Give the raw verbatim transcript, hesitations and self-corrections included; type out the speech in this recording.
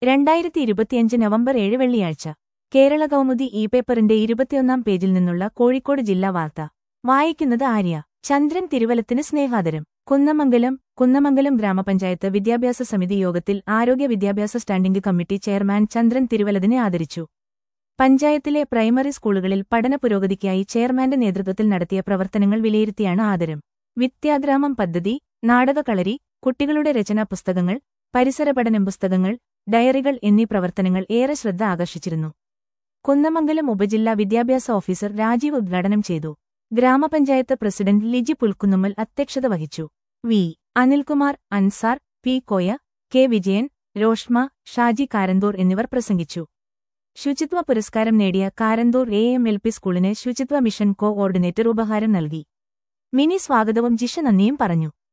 രണ്ടായിരത്തി ഇരുപത്തിയഞ്ച് നവംബർ ഏഴ് വെള്ളിയാഴ്ച കേരള കൗമുദി ഇ പേപ്പറിന്റെ ഇരുപത്തിയൊന്നാം പേജിൽ നിന്നുള്ള കോഴിക്കോട് ജില്ലാ വാർത്ത വായിക്കുന്നത് ആര്യ. ചന്ദ്രൻ തിരുവലത്തിന് സ്നേഹാദരം. കുന്നമംഗലം കുന്നമംഗലം ഗ്രാമപഞ്ചായത്ത് വിദ്യാഭ്യാസ സമിതി യോഗത്തിൽ ആരോഗ്യ വിദ്യാഭ്യാസ സ്റ്റാൻഡിംഗ് കമ്മിറ്റി ചെയർമാൻ ചന്ദ്രൻ തിരുവലതിനെ ആദരിച്ചു. പഞ്ചായത്തിലെ പ്രൈമറി സ്കൂളുകളിൽ പഠന പുരോഗതിക്കായി ചെയർമാന്റെ നേതൃത്വത്തിൽ നടത്തിയ പ്രവർത്തനങ്ങൾ വിലയിരുത്തിയാണ് ആദരം. വിദ്യാഗ്രാമം പദ്ധതി, നാടകകളരി, കുട്ടികളുടെ രചനാ പുസ്തകങ്ങൾ, പരിസര പഠനം പുസ്തകങ്ങൾ, ഡയറികൾ എന്നീ പ്രവർത്തനങ്ങൾ ഏറെ ശ്രദ്ധ ആകർഷിച്ചിരുന്നു. കുന്നമംഗലം ഉപജില്ലാ വിദ്യാഭ്യാസ ഓഫീസർ രാജീവ് ഉദ്ഘാടനം ചെയ്തു. ഗ്രാമപഞ്ചായത്ത് പ്രസിഡന്റ് ലിജി പുൽക്കുന്നുമ്മൽ അധ്യക്ഷത വഹിച്ചു. V Anilkumar, Ansar, P Koya, K Vijayan, Roshma, Shaji Karanthur എന്നിവർ പ്രസംഗിച്ചു. ശുചിത്വ പുരസ്കാരം നേടിയ Karanthur A M L P സ്കൂളിന് ശുചിത്വ മിഷൻ കോ ഓർഡിനേറ്റർ ഉപഹാരം നൽകി. മിനി സ്വാഗതവും ജിഷ നന്ദിയും പറഞ്ഞു.